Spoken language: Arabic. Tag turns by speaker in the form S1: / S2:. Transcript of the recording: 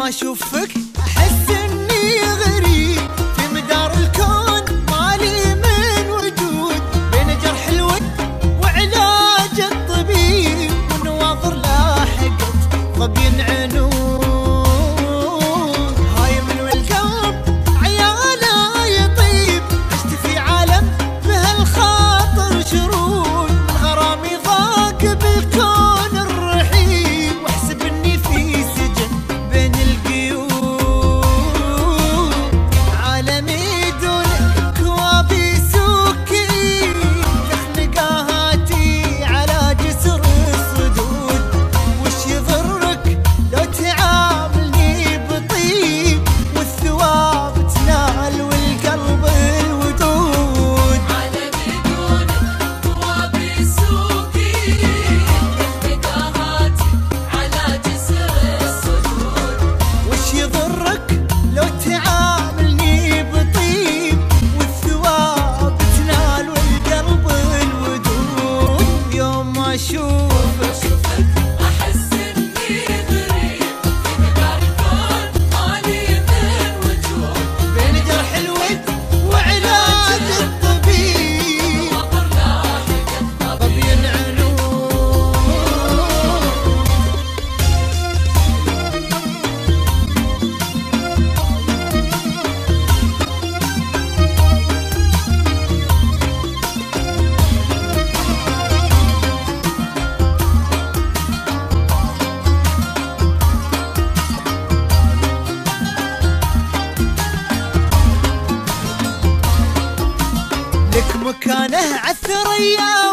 S1: ما اشوفك احس اني غريب في مدار الكون، مالي من وجود بين جرح الود وعلاج الطبيب، والنواظر لاحقت ظبي عنود، هاي من والقلب عياله يطيب، عشت في عالم بهالخاطر شرود، من غرامي ضاق بالكون الرحيب، واحسب اني في سجن بين القيود، عالمي دون كوابيس وكيد، تخنقاهاتي على جسر الصدود، وش يضرك لو تعاملني بطيب، والثواب تنال والقلب الودود،
S2: عالمي دون كوابيس وكيد، تخنقاهاتي على جسر الصدود،
S1: وش يضرك لو تعاملني بطيب، والثواب تنال والقلب الودود، يوم ما اشوفك
S2: أحس إني غريب في مدار الكون، مالي من وجود
S1: بين جرح الود وعلاج الطبيب،
S2: نواظر لاحقت
S1: ظبي عنود. لك مكانه عالثريا